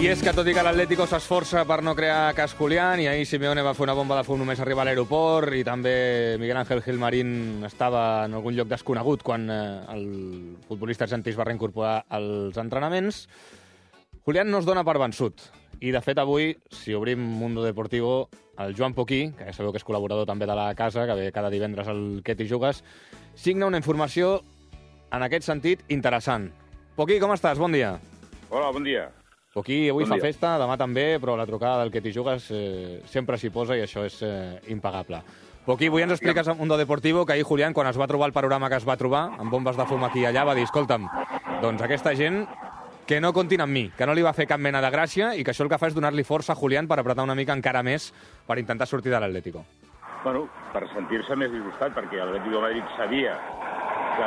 I és que tot i que l'Atlético s'esforça per no crear cas Julián, i ahir Simeone va fer una bomba de fum només arribar a l'aeroport, i també Miguel Ángel Gilmarín estava en algun lloc desconegut quan el futbolista argentí es va reincorporar als entrenaments, Julián no es dona per vençut. I, de fet, avui, si obrim Mundo Deportivo, el Joan Poquí, que ja sabeu que és col·laborador també de la casa, que ve cada divendres al Què t'hi jugues, signa una informació, en aquest sentit, interessant. Poquí, com estàs? Bon dia. Hola, bon dia. Poquí avui fa festa, demà també, però la trucada del Què t'hi jugues sempre s'hi posa i això és impagable. Poquí, avui ens expliques a Mundo Deportivo que ahir Julián, quan es va trobar el panorama que es va trobar, amb bombes de fum aquí i allà, va dir, escolta'm, doncs aquesta gent que no comptin amb mi, que no li va fer cap mena de gràcia i que això el que fa és donar-li força a Julián per apretar una mica encara més per intentar sortir de l'Atlético. Bueno, per sentir-se més disgustat, perquè l'Atlético de Madrid sabia que...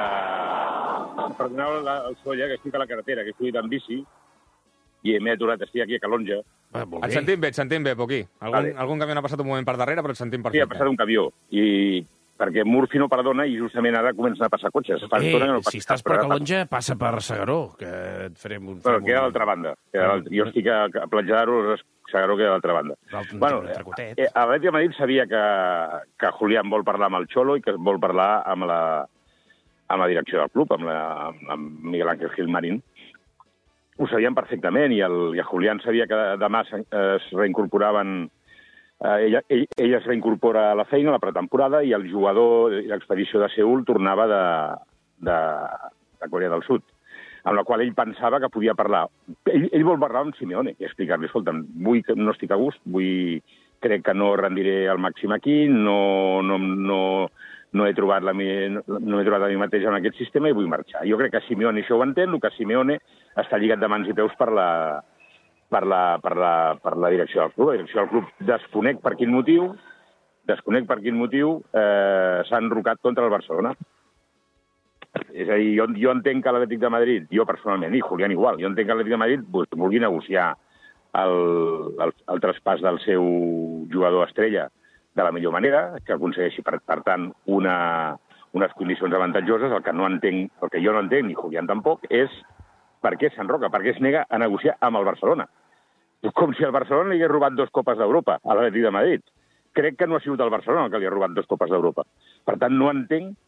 Perdoneu el solla, que estic a la carretera, que he fugit amb bici, i m'he aturat, estic aquí a Calonja. Et sentim bé, Poquí. Algun camió ha passat un moment per darrere, però et sentim perfecte. Sí, ha passat un camió, i perquè Murphy no perdona i justament ara comencen a passar cotxes. Si estàs per Calonja, passa per Segaró, que et farem un... Però queda a l'altra banda. Jo estic a Platja d'Aro, Segaró queda a l'altra banda. Bueno, l'Atlètic de Madrid sabia que Julián vol parlar amb el Xolo i que vol parlar amb la direcció del club, amb Miguel Ángel Gilmarín. Ho sabien perfectament, i el Julián sabia que demà es reincorporaven... Ell es reincorpora a la feina, a la pretemporada, i el jugador i l'expedició de Seül tornava de Corea del Sud, amb la qual ell pensava que podia parlar. Ell vol parlar amb Simeone i explicar-li, escolta'm, no estic a gust, crec que no rendiré al màxim aquí, no he trobat a mi mateix en aquest sistema i vull marxar. Jo crec que Simeone això ho entén, el que Simeone està lligat de mans i peus per la direcció del club. La direcció del club desconec per quin motiu s'ha enrocat contra el Barcelona. És a dir, jo entenc que l'Atlètic de Madrid, jo personalment, i Julián igual, jo entenc que l'Atlètic de Madrid vulgui negociar el traspàs del seu jugador estrella de la millor manera, que aconsegueixi, per tant, unes condicions avantatjoses. El que jo no entenc, ni Julián tampoc, és per què s'enroca, per què es nega a negociar amb el Barcelona. Com si el Barcelona li hagués robat 2 copes d'Europa a l'Atlètic de Madrid. Crec que no ha sigut el Barcelona el que li ha robat 2 copes d'Europa. Per tant, no entenc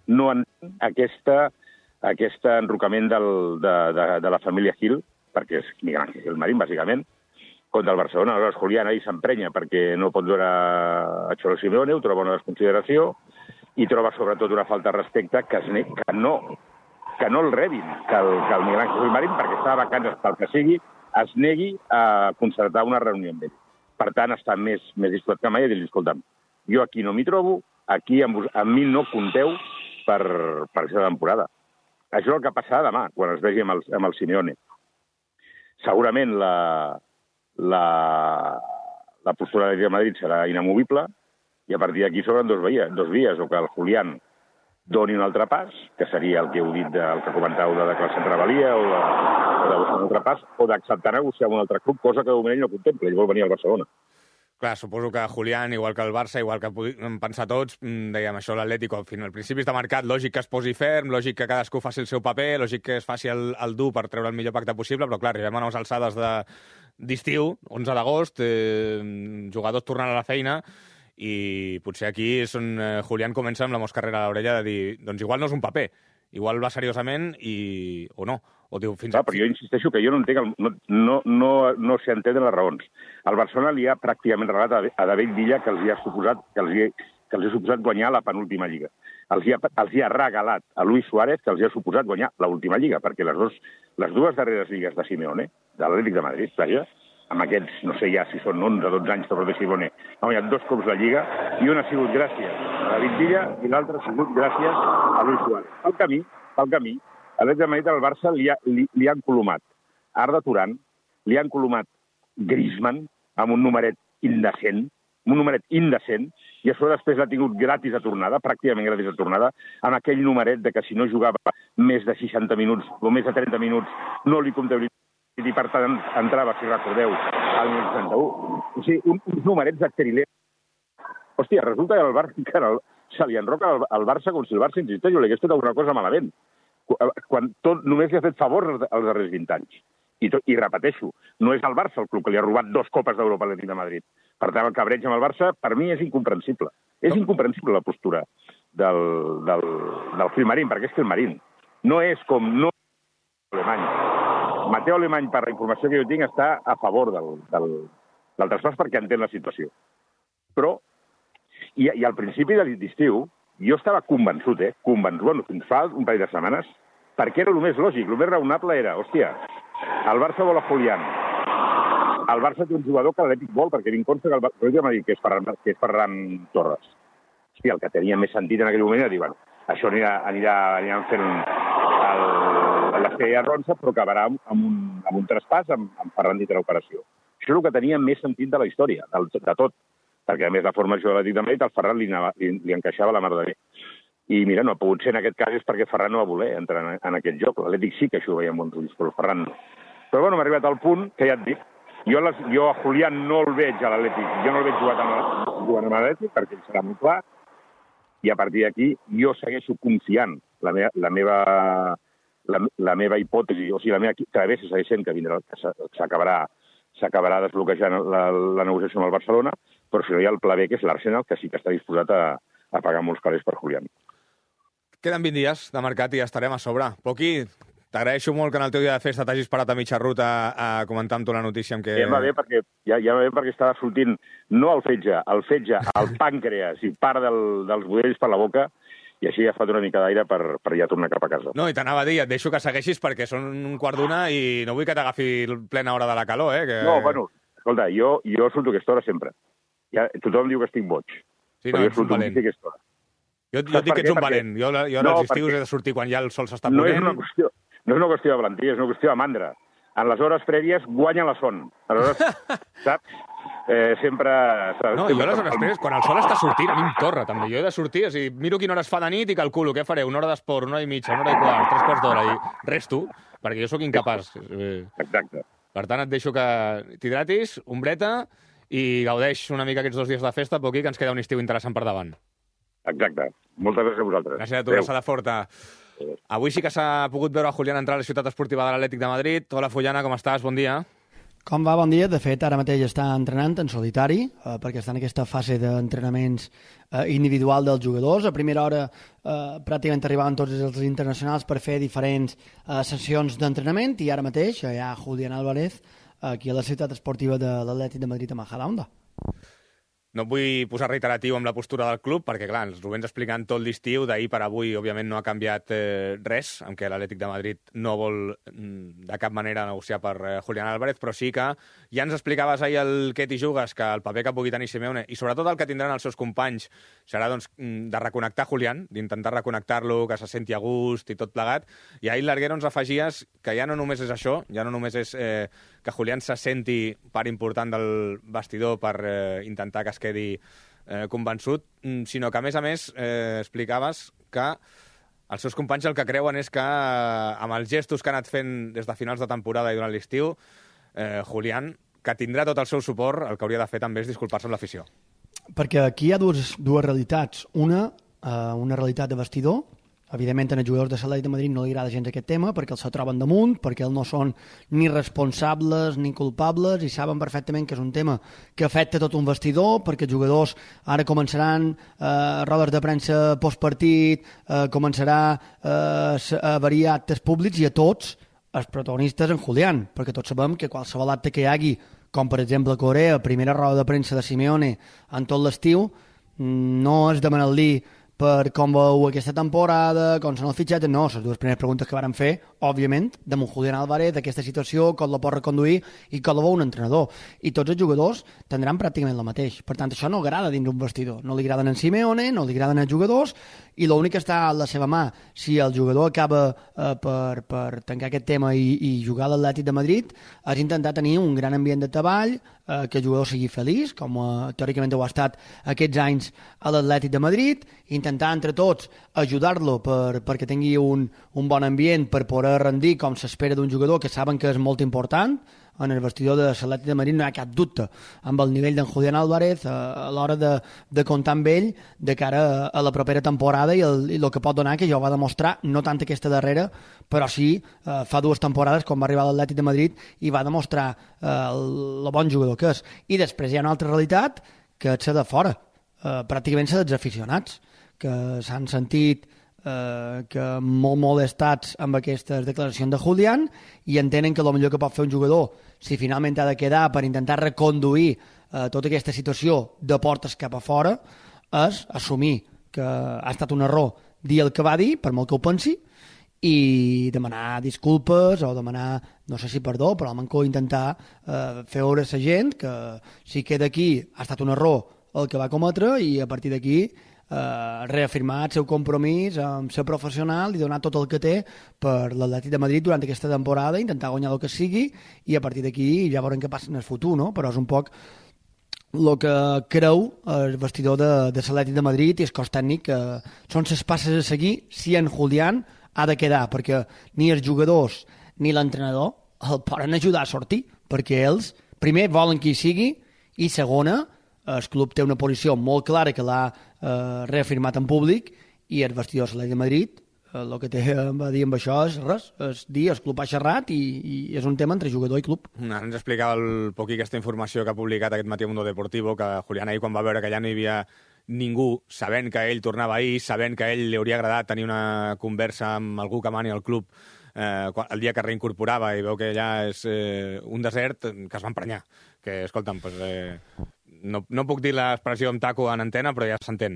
aquest enrocament de la família Gil, perquè és Miguel Ángel Gilmarín, bàsicament, contra el Barcelona. Aleshores, Julián ahir s'emprenya perquè no pot veure a Xolo Simeone, ho troba una desconsideració, i troba sobretot una falta de respecte que no el rebin, que el Miguel Ángel Gilmarín, perquè està de vacances pel que sigui, es negui a concertar una reunió amb ell. Per tant, està més disposat que mai a dir-li, escolta'm, jo aquí no m'hi trobo, aquí amb mi no compteu per aquesta temporada. Això és el que passarà demà, quan es vegi amb el Simeone. Segurament la postura de Madrid serà inamovible, i a partir d'aquí s'obren dos vies, o que el Julián doni un altre pas, que seria el que heu dit, el que comentàveu de declaració en rebel·lia, o de buscar un altre pas, o d'acceptar negociar amb un altre club, cosa que de moment ell no contempla, ell vol venir al Barcelona. Clar, suposo que Julián, igual que el Barça, igual que podem pensar tots, dèiem això, l'Atlético, al principi de mercat, lògic que es posi ferm, lògic que cadascú faci el seu paper, lògic que es faci el dur per treure el millor pacte possible, però clar, arribem a unes alçades d'estiu, 11 d'agost, jugadors tornant a la feina, i potser aquí és on Julián comença amb la moscarrera a l'orella de dir, doncs igual no és un paper, igual va seriosament o no. O diu, però jo insisteixo que jo no entenc, no s'entenen les raons. El Barcelona li ha pràcticament regalat a David Villa que els ha suposat guanyar la penúltima lliga. Els hi ha regalat a Luis Suárez que els ha suposat guanyar l'última lliga, perquè les dues darreres lligues de Simeone, de l'Atlètic de Madrid, vaja, amb aquests, no sé ja si són 11 o 12 anys que porta Simeone, ha guanyat 2 cops la Lliga, i una ha sigut gràcies a David Villa i l'altra ha sigut gràcies a Luis Suárez. Pel camí, a l'Atlètic de Madrid al Barça li han colomat Arda Turan, li han colomat Griezmann amb un numeret indecent, i a sobre després l'ha tingut gratis a tornada, pràcticament gratis a tornada, amb aquell numeret de que si no jugava més de 60 minuts o més de 30 minuts no li comptabilitzava, i per tant entrava, si recordeu, al 1961. O sigui, uns numerets d'exterior. Hòstia, resulta que se li enroca al Barça com si el Barça, insisteix, li hagués fet alguna cosa malament, quan només li ha fet favor els darrers 20 anys. I repeteixo, no és el Barça el club que li ha robat 2 copes d'Europa a l'Atlètic de Madrid. Per tant, el cabreig amb el Barça, per mi, és incomprensible. És incomprensible la postura del Filmarín, perquè és Filmarín. No és com Alemany. Mateu Alemany, per la informació que jo tinc, està a favor del traspàs perquè entén la situació. Però, i al principi de l'estiu, jo estava convençut, fins fa un parell de setmanes, perquè era el més lògic, el més raonable era, hòstia, el Barça vol a Julián, el Barça té un jugador que l'Atlètic vol, perquè li consta que el Barça m'ha dit que és Ferran Torres. Hòstia, el que tenia més sentit en aquell moment era dir, bueno, això aniran fent l'esquella ronça, però acabarà amb un traspàs amb Ferran dintre l'operació. Això és el que tenia més sentit de la història, de tot, perquè a més la formació de l'Atlètic de Madrid, el Ferran li encaixava la mar de bé. I mira, no ha pogut ser en aquest cas és perquè Ferran no va voler entrar en aquest joc. L'Atlètic sí que això ho veia amb bons ulls, però el Ferran no. Però bueno, m'ha arribat al punt que ja et dic, jo a Julián no el veig a l'Atlètic, jo no el veig jugant amb l'Atlètic perquè ell serà molt clar, i a partir d'aquí jo segueixo confiant la meva hipòtesi, o sigui, la meva travessa segueix sent que s'acabarà desbloquejant la negociació amb el Barcelona, però si no hi ha el pla B, que és l'Arsenal, que sí que està disposat a pagar molts calés per Julián. Queden 20 dies de mercat i ja estarem a sobre. Poqui, t'agraeixo molt que en el teu dia de festa t'hagis parat a mitja ruta a comentar amb tu la notícia. Amb què... Ja va bé perquè estava sortint no el fetge, el pàncreas i part dels budells per la boca, i així ja fa una mica d'aire per ja tornar cap a casa. No, i t'anava a dir, et deixo que segueixis perquè són 1:15 i no vull que t'agafi plena hora de la calor, Que... No, bueno, escolta, jo surto aquesta hora sempre. Tothom diu que estic boig. Sí, no, ets un valent. Jo et dic que ets un valent. Jo als estius he de sortir quan ja el sol s'està ponent. No és una qüestió de valentia, és una qüestió de mandra. En les hores prèvies guanya la son. Aleshores, saps? Sempre... No, jo a les hores prèvies, quan el sol està sortint, a mi em torra, també. Jo he de sortir, o sigui, miro quina hora es fa de nit i calculo què faré, 1 hora d'esport, 1 hora i mitja, 1 hora i quart, 3 quarts d'hora, i resto, perquè jo sóc incapaç. Exacte. Per tant, et deixo que t'hidratis, ombreta, i gaudeix una mica aquests 2 dies de festa, Poqui, que ens queda un estiu interessant per davant. Exacte. Moltes gràcies a vosaltres. Gràcies a tu, abraçada forta. Avui sí que s'ha pogut veure a Julián entrar a la ciutat esportiva de l'Atlètic de Madrid. Hola, Fullana, com estàs? Bon dia. Com va? Bon dia. De fet, ara mateix està entrenant en solitari, perquè està en aquesta fase d'entrenaments individual dels jugadors. A primera hora pràcticament arribaven tots els internacionals per fer diferents sessions d'entrenament, i ara mateix hi ha Julián Álvarez aquí a la ciutat esportiva de l'Atlètic de Madrid a Majadahonda. No et vull posar reiteratiu amb la postura del club, perquè, clar, ens ho vens explicant tot l'estiu, d'ahir per avui, òbviament, no ha canviat res, amb què l'Atlètic de Madrid no vol de cap manera negociar per Julián Álvarez, però sí que ja ens explicaves ahir el què t'hi jugues, que el paper que pugui tenir Simeone, i sobretot el que tindran els seus companys, serà doncs, de reconnectar Julián, d'intentar reconnectar-lo, que se senti a gust i tot plegat, i ahir l'Arguero ens afegies que ja no només és això, ja no només és que Julián se senti part important del vestidor per intentar que es quedi convençut, sinó que, a més, explicaves que els seus companys el que creuen és que amb els gestos que ha anat fent des de finals de temporada i durant l'estiu, Julián, que tindrà tot el seu suport, el que hauria de fer també és disculpar-se amb l'afició. Perquè aquí hi ha dues realitats. Una realitat de vestidor. Evidentment, als jugadors de l'Atlètic de Madrid no li agrada gens aquest tema, perquè els se troben damunt, perquè ells no són ni responsables ni culpables, i saben perfectament que és un tema que afecta tot un vestidor, perquè els jugadors ara començaran rodes de premsa postpartit, començarà a variar actes públics, i a tots els protagonistes en Julián, perquè tots sabem que qualsevol acte que hi hagi, com per exemple a Corea, primera roda de premsa de Simeone en tot l'estiu, no és demanar-li per com veu aquesta temporada, com són els fitxatges, no, les dues primeres preguntes que varen fer, òbviament, de Julián Álvarez, d'aquesta situació, com la pot reconduir i com la veu un entrenador. I tots els jugadors tindran pràcticament el mateix. Per tant, això no agrada dins un vestidor. No li agraden en Simeone, no li agraden els jugadors, i l'únic que està a la seva mà, si el jugador acaba per tancar aquest tema i jugar a l'Atlètic de Madrid, és intentar tenir un gran ambient de treball, que el jugador sigui feliç, com teòricament ho ha estat aquests anys a l'Atlètic de Madrid, i intentar entre tots ajudar-lo perquè tingui un bon ambient per poder rendir com s'espera d'un jugador que saben que és molt important. En el vestidor de l'Atlètic de Madrid no hi ha cap dubte amb el nivell d'en Julián Álvarez a l'hora de comptar amb ell de cara a la propera temporada i el que pot donar, que ja ho va demostrar, no tant aquesta darrera, però sí fa 2 temporades quan va arribar a l'Atlètic de Madrid i va demostrar el bon jugador que és. I després hi ha una altra realitat, que és la de fora, pràcticament la dels aficionats, que s'han sentit que molt molestats amb aquestes declaracions de Julián i entenen que el millor que pot fer un jugador, si finalment ha de quedar per intentar reconduir tota aquesta situació de portes cap a fora, és assumir que ha estat un error dir el que va dir, per molt que ho pensi, i demanar disculpes o demanar, no sé si perdó, però almenys intentar fer veure a la gent que si queda aquí ha estat un error el que va cometre i a partir d'aquí reafirmar el seu compromís amb ser professional i donar tot el que té per l'Atlètic de Madrid durant aquesta temporada, intentar guanyar el que sigui i a partir d'aquí ja veurem què passa en el futur, no? Però és un poc el que creu el vestidor de l'Atlètic de Madrid i el cos tècnic, que són les passes a seguir si en Julián ha de quedar, perquè ni els jugadors ni l'entrenador el poden ajudar a sortir, perquè ells primer volen que hi sigui i segona, el club té una posició molt clara que l'ha reafirmat en públic i el vestidor de l'Atlètic de Madrid el que té a dir amb això és res, és dir, el club ha xerrat i és un tema entre jugador i club. Ara ens explicava el poquí aquesta informació que ha publicat aquest matí a Mundo Deportivo, que Julián ahir quan va veure que allà no hi havia ningú, sabent que ell tornava ahir, sabent que a ell li hauria agradat tenir una conversa amb algú que mani al club el dia que reincorporava i veu que allà és un desert, que es va emprenyar. Que, escolta'm, pues, no puc dir l'expressió amb taco en antena, però ja s'entén.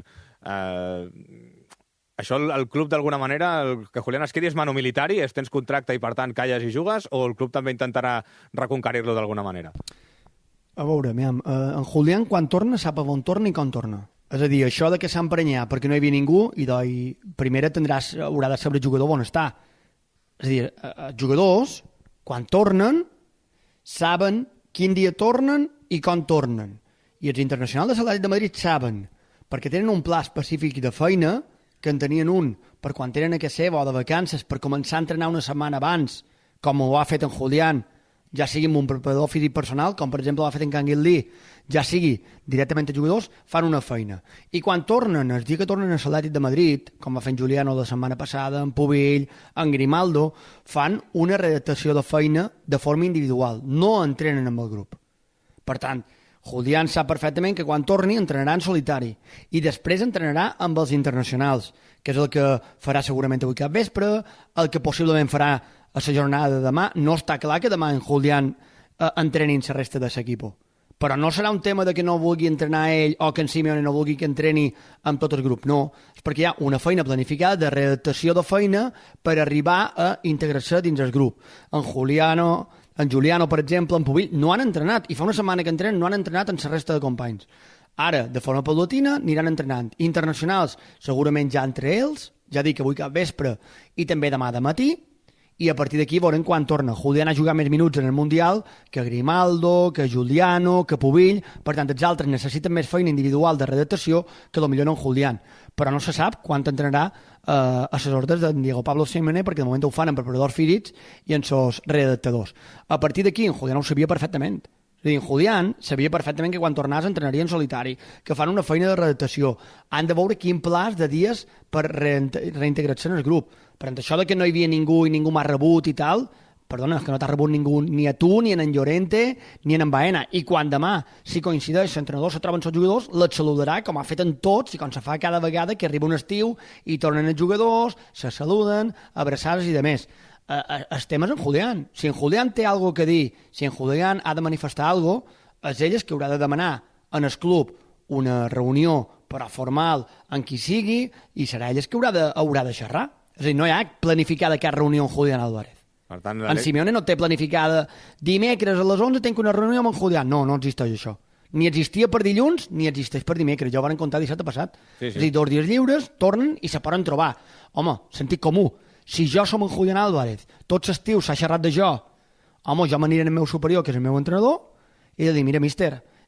Això el club d'alguna manera, que Julián es quedi és mano militari, tens contracte i per tant calles i jugues, o el club també intentarà reconquerir-lo d'alguna manera? A veure, en Julián quan torna sap on torna i com torna. És a dir, això de que s'ha emprenyat perquè no hi havia ningú i primer haurà de saber el jugador on està. És a dir, els jugadors quan tornen saben quin dia tornen i com tornen. I els internacionals de l'Atlètic de Madrid saben, perquè tenen un pla específic de feina, que en tenien un per quan tenen a casa seva o de vacances, per començar a entrenar una setmana abans, com ho ha fet en Julián, ja sigui amb un preparador físic personal, com per exemple ho ha fet en Canguilí, ja sigui directament els jugadors, fan una feina. I quan tornen, el dia que tornen a l'Atlètic de Madrid, com va fer en Juliano la setmana passada, en Pubill, en Grimaldo, fan una redactació de feina de forma individual, no entrenen amb el grup. Per tant, Julián sap perfectament que quan torni entrenarà en solitari i després entrenarà amb els internacionals, que és el que farà segurament avui cap vespre, el que possiblement farà a la jornada de demà. No està clar que demà en Julián entrenin la resta de l'equip, però no serà un tema de que no vulgui entrenar ell o que en Simeone no vulgui que entreni amb tot el grup, no, és perquè hi ha una feina planificada de redactació de feina per arribar a integrar-se dins el grup. En Juliano, per exemple, en Pubill, no han entrenat, i fa una setmana que entrenen, no han entrenat amb la resta de companys. Ara, de forma paulatina, aniran entrenant. Internacionals, segurament ja entre ells, ja dic avui cap vespre i també demà de matí, i a partir d'aquí veurem quan torna. Julián ha jugat més minuts en el Mundial que Grimaldo, que Juliano, que Pubill, per tant, els altres necessiten més feina individual de redactació que potser no en Julián. Però no se sap quan entrenarà a les ordres de Diego Pablo Simeone, perquè de moment ho fan amb preparadors físics i en seus redactadors. A partir d'aquí, en Julián ho sabia perfectament. És a dir, en Julián sabia perfectament que quan tornàs entrenaria en solitari, que fan una feina de redactació. Han de veure quin pla de dies per reintegrar-se en el grup. Per tant, això de que no hi havia ningú i ningú m'ha rebut i tal, perdona, és que no t'ha rebut ningú, ni a tu, ni en Llorente, ni en Baena. I quan demà, si coincideix, l'entrenador se troben els jugadors, les saludarà, com ha fet en tots, i com se fa cada vegada que arriba un estiu i tornen els jugadors, se saluden, abraçades i demés. El tema és en Julián. Si en Julián té alguna que dir, si en Julián ha de manifestar alguna cosa, és ell que haurà de demanar en el club una reunió però formal en qui sigui i serà ell que haurà de xerrar. És a dir, no hi ha planificada cap reunió amb Julián Álvarez. Per tant, en Simeone no té planificada dimecres a les 11 tenc una reunió amb en Julián. No, no existeix això. Ni existia per dilluns ni existeix per dimecres. Ja ho van contar dissabte passat. Sí. És a dir, 2 dies lliures, tornen i se poden trobar. Home, sentit comú. Si jo som en Julián Álvarez, tots estiu s'ha xerrat de jo, home, jo m'aniré al meu superior, que és el meu entrenador, i de dir, mira, míster,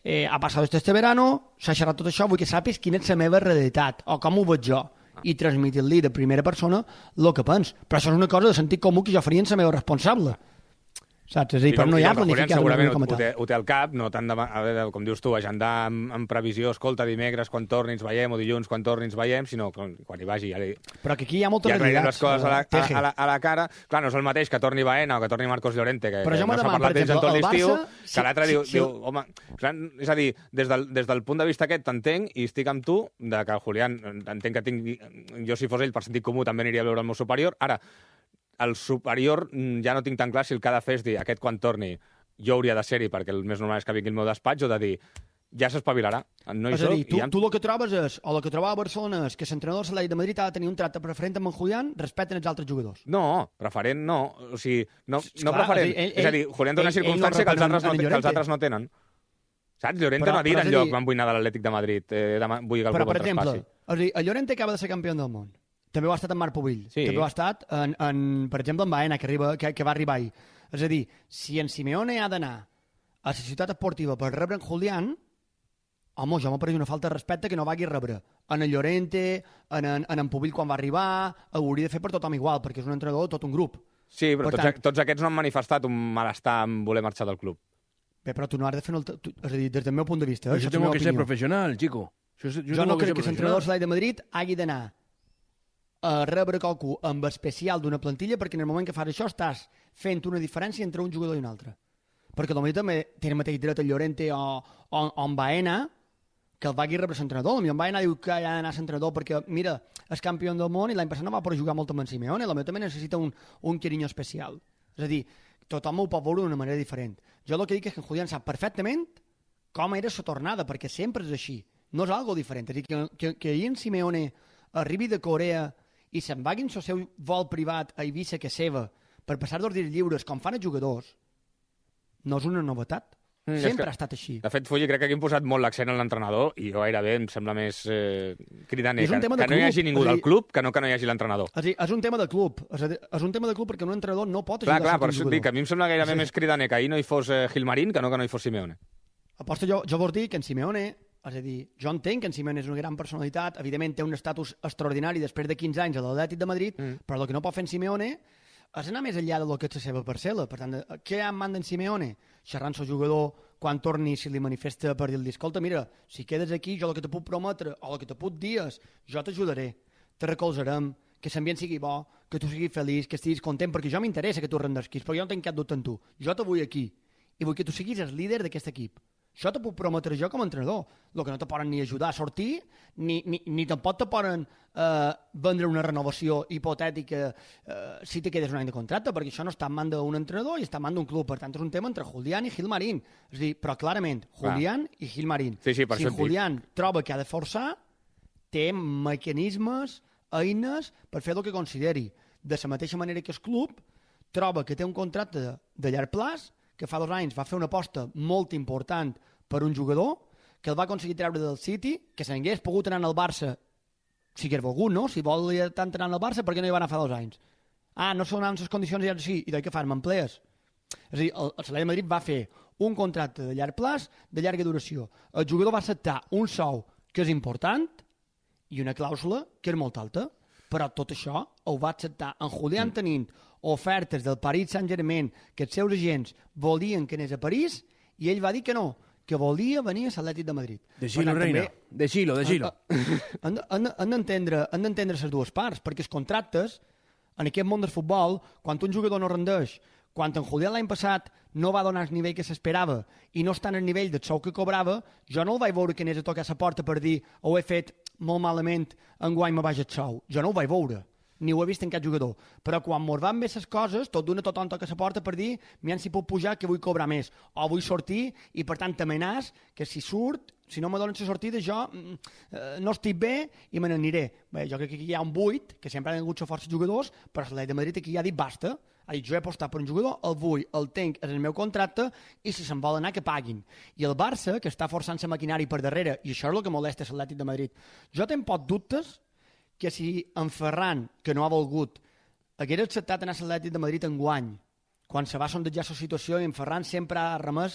ha passat este verano, s'ha xerrat tot això, vull que sàpigues quina és la meva realitat, o com ho veig jo, i transmitir-li de primera persona el que pens. Però això és una cosa de sentit comú que jo faria en la meva responsable. Saps? És a dir, però no hi ha planificat segurament ho té al cap, no tant com dius tu, agendar en previsió, escolta, dimecres quan torni ens veiem, o dilluns quan torni ens veiem, sinó quan hi vagi. Però que aquí hi ha moltes realitats. Ja les coses a la cara. Clar, no és el mateix que torni Baena o que torni Marcos Llorente, que no s'ha parlat d'ells en tot l'estiu, que l'altre diu, home, és a dir, des del punt de vista aquest t'entenc i estic amb tu, que el Julián, entenc que jo si fos ell per sentit comú també aniria a veure el meu superior. Ara, el superior ja no tinc tan clar si el que ha de fer és dir aquest quan torni jo hauria de ser-hi perquè el més normal és que vingui al meu despatx o de dir ja s'espavilarà. No és a dir, tu el que trobes és, o el que trobava a Barcelona és que l'entrenador de l'Atlètic de Madrid ha de tenir un tracte preferent amb en Julián respecte als altres jugadors. No, preferent no. O sigui, no preferent. És a dir, Julián té una circumstància que els altres no tenen. Saps? Llorente no ha dit enlloc van vull anar de l'Atlètic de Madrid, vull que el club el traspassi. Però, per exemple, el Llorente acaba de ser campió del món. També ho ha estat en Marc Pubill. Sí. També ho ha estat, per exemple, en Baena, que va arribar ahir. És a dir, si en Simeone ha d'anar a la ciutat esportiva per rebre en Julián, home, jo m'ha parit una falta de respecte que no vagi a rebre. En el Llorente, en Pubill quan va arribar, ho hauria de fer per tothom igual, perquè és un entrenador de tot un grup. Sí, però tots aquests no han manifestat un malestar en voler marxar del club. Bé, però tu no has de fer... És a dir, des del meu punt de vista... Això tengo que ser professional, chico. Jo no crec que l'entrenador de l'Atlètic de Madrid hagi d'anar a rebre qualcú amb especial d'una plantilla perquè en el moment que fas això estàs fent una diferència entre un jugador i un altre. Perquè potser també té el mateix dret el Llorente o en Baena que el vagi rebre l'entrenador. Potser en Baena diu que ha d'anar a l'entrenador perquè, mira, és campió del món i l'any passat no va poder jugar molt amb en Simeone, potser també necessita un carinyo especial. És a dir, tothom ho pot veure d'una manera diferent. Jo el que dic és que en Julián sap perfectament com era la tornada, perquè sempre és així. No és algo diferent. És a dir, que ahir en Simeone arribi de Corea i se'n vagin el seu vol privat a Eivissa, que és seva, per passar dos dies lliures, com fan els jugadors, no és una novetat. Sempre ha estat així. De fet, Fulli, crec que aquí hem posat molt l'accent en l'entrenador i jo gairebé em sembla més cridaner que no hi hagi ningú del club que no hi hagi l'entrenador. És un tema de club. És un tema de club perquè un entrenador no pot ajudar Clar, per això et dic que a mi em sembla gairebé més cridaner que ahir no hi fos Gilmarín que no hi fos Simeone. Aposto jo vols dir que en Simeone... És a dir, jo entenc que en Simeone és una gran personalitat, evidentment té un estatus extraordinari després de 15 anys a l'Atlètic de Madrid, però el que no pot fer en Simeone és anar més enllà del que és la seva parcel·la. Per tant, què en manda en Simeone? Xerrant el jugador quan torni, si li manifesta per dir-li, escolta, mira, si quedes aquí, jo el que te puc prometre, o el que te puc dir és, jo t'ajudaré, te recolzarem, que l'ambient sigui bo, que tu siguis feliç, que estiguis content, perquè jo m'interessa que tu rendesquis, però jo no tinc cap dubte en tu. Jo te vull aquí, i vull que tu siguis el líder d'aquest equip. Això te puc prometre jo com a entrenador. El que no te poden ni ajudar a sortir, ni tampoc te poden vendre una renovació hipotètica si te quedes un any de contracte, perquè això no està en mans d'un entrenador i està en mans d'un club. Per tant, és un tema entre Julián i Gilmarín. És a dir, però clarament, Julián i Gilmarín. Sí, per si Julián troba que ha de forçar, té mecanismes, eines per fer el que consideri. De la mateixa manera que el club troba que té un contracte de llarg plaç, que fa 2 anys va fer una aposta molt important per un jugador, que el va aconseguir treure del City, que se n'hagués pogut anar al Barça si hagués volgut, no? Si volia tant anar al Barça, per què no hi va anar fa 2 anys? No són les condicions ja sí, i de què fas, m'emplees? És a dir, el Atlètic de Madrid va fer un contracte de llarg plaç, de llarga duració. El jugador va acceptar un sou que és important i una clàusula que és molt alta, però tot això ho va acceptar en Julián tenint ofertes del Paris Saint-Germain que els seus agents volien que anés a París i ell va dir que no, que volia venir a l'Atlètic de Madrid. Deixilo, reina. Deixilo. Han d'entendre les dues parts, perquè els contractes, en aquest món del futbol, quan un jugador no rendeix, quan en Julián l'any passat no va donar el nivell que s'esperava i no està en el nivell del sou que cobrava, jo no el vaig veure que anés a tocar la porta per dir ho he fet molt malament, enguany me vaig el sou. Jo no ho vaig veure, ni ho he vist en cap jugador. Però quan mos van bé les coses, tothom toca la porta per dir m'han si puc pujar que vull cobrar més, o vull sortir, i per tant t'amenàs que si surt, si no me donen la sortida, jo no estic bé i me n'aniré. Bé, jo crec que aquí hi ha un buit, que sempre han hagut força jugadors, però l'Atlètic de Madrid aquí ja ha dit basta. Ha dit, jo he apostat per un jugador, el vull, el tenc, és el meu contracte, i si se'n vol anar, que paguin. I el Barça, que està forçant la maquinària per darrere, i això és el que molesta l'Atlètic de Madrid. Jo tenc pocs dubtes que si en Ferran, que no ha volgut, hagués acceptat anar a l'Atlètic de Madrid enguany, quan se va sondejar la situació, i en Ferran sempre ha remès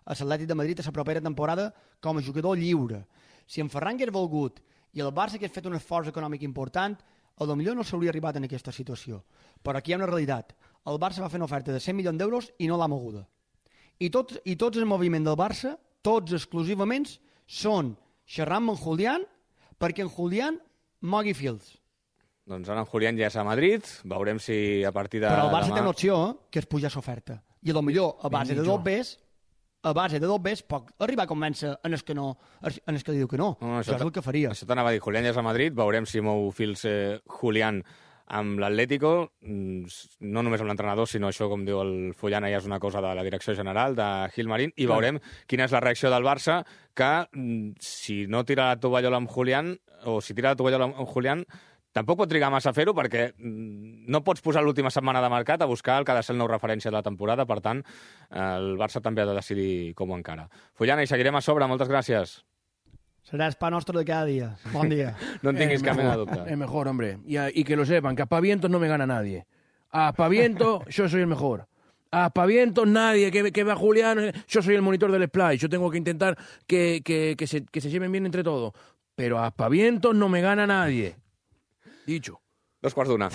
a l'Atlètic de Madrid a la propera temporada com a jugador lliure. Si en Ferran hagués volgut i el Barça hagués fet un esforç econòmic important, potser no s'hauria arribat en aquesta situació. Però aquí hi ha una realitat. El Barça va fer una oferta de 100 milions d'euros i no l'ha moguda. I tots els moviments del Barça, tots exclusivament, són xerrant amb en Julián perquè en Julián mogui fils. Doncs ara en Julián ja és a Madrid, veurem si a partir de Però el Barça demà... té una opció, que és pujar l'oferta. I potser a base de dos bes, pot arribar a convèncer en el que li diu que no. Això és el que faria. Això t'anava a dir, Julián ja és a Madrid, veurem si mou fils Julián amb l'Atlético, no només amb l'entrenador, sinó això, com diu el Fullana, ja és una cosa de la direcció general, de Gilmarín, i veurem quina és la reacció del Barça, que si no tira la tovallola amb Julián, o si tira la tovallola amb Julián, tampoc pot trigar massa a fer-ho, perquè no pots posar l'última setmana de mercat a buscar el que ha de ser el nou referència de la temporada, per tant, el Barça també ha de decidir com ho encara. Fullana, i seguirem a sobre, moltes gràcies. Será el pan nuestro de cada día. Buen día. No tinguis cap mena de dubte. Es mejor, hombre. Y que lo sepan, que a aspavientos no me gana nadie. A aspavientos yo soy el mejor. A aspavientos nadie, que va Julián, yo soy el monitor del splice. Yo tengo que intentar que se lleven bien entre todos. Pero a aspavientos no me gana nadie. Dicho. 2:15.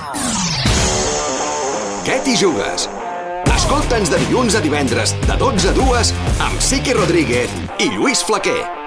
Què t'hi jugues? Escolta'ns de dilluns a divendres, de 12 a 2, amb Siqui Rodríguez i Lluís Flaquer.